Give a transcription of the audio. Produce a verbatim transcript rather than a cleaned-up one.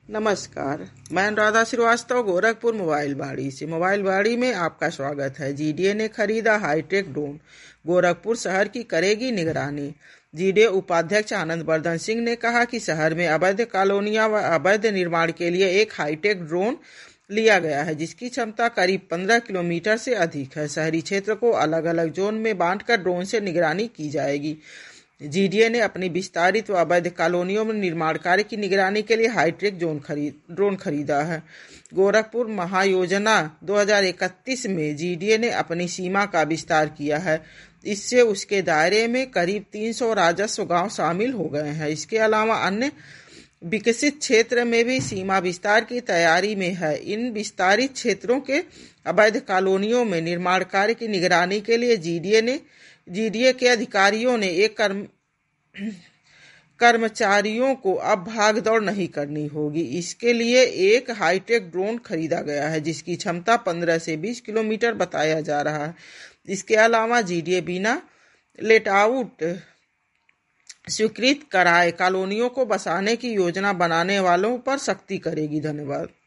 नमस्कार, मैं अनुराधा श्रीवास्तव गोरखपुर मोबाइल बाड़ी से। मोबाइल बाड़ी में आपका स्वागत है। जीडीए ने खरीदा हाईटेक ड्रोन, गोरखपुर शहर की करेगी निगरानी। जीडीए उपाध्यक्ष आनंद वर्धन सिंह ने कहा कि शहर में अवैध कॉलोनियां व अवैध निर्माण के लिए एक हाईटेक ड्रोन लिया गया है, जिसकी क्षमता करीब पंद्रह किलोमीटर से अधिक है। शहरी क्षेत्र को अलग अलग जोन में बांटकर ड्रोन से निगरानी की जाएगी। जीडीए ने अपनी विस्तारित व अवैध कॉलोनियों में निर्माण कार्य की निगरानी के लिए हाईटेक ड्रोन खरीद ड्रोन खरीदा है। गोरखपुर महायोजना दो हज़ार इकतीस में जीडीए ने अपनी सीमा का विस्तार किया है। इससे उसके दायरे में करीब तीन सौ राजस्व गांव शामिल हो गए हैं। इसके अलावा अन्य विकसित क्षेत्र में भी सीमा विस्तार की तैयारी में है। इन विस्तारित क्षेत्रों के अवैध कॉलोनियों में निर्माण कार्य की निगरानी के लिए जीडीए ने जीडीए के अधिकारियों ने एक कर्म कर्मचारियों को अब भागदौड़ नहीं करनी होगी। इसके लिए एक हाईटेक ड्रोन खरीदा गया है, जिसकी क्षमता पंद्रह से बीस किलोमीटर बताया जा रहा है। इसके अलावा जीडीए बिना लेटआउट स्वीकृत कराए कॉलोनियों को बसाने की योजना बनाने वालों पर सख्ती करेगी। धन्यवाद।